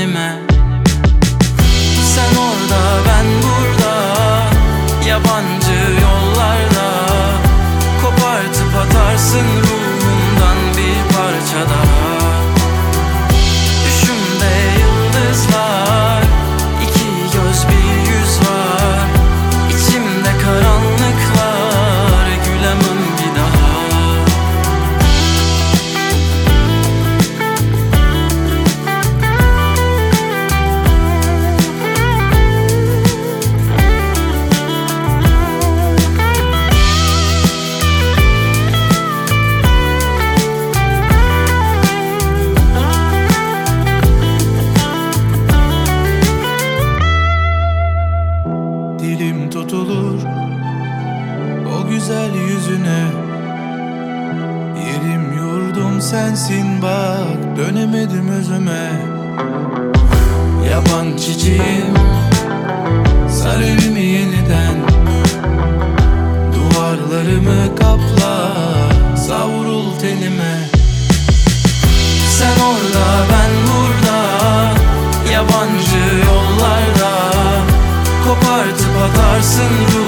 tenime. Sen orada ben burada, yabancı yollarda, kopartıp atarsın ruhumdan bir parça daha. Düşümde yıldızlar, iki göz bir yüz var. İçimde karanlıklar, gülemem bir daha. Dilim tutulur o güzel yüzüne. Yerim yurdum sensin bak, dönemedim özüme. Yaban çiçeğim, sar evimi yeniden. Duvarlarımı kapla, savrul tenime. Sen orada ben burada, yabancı yollarda, kopartıp atarsın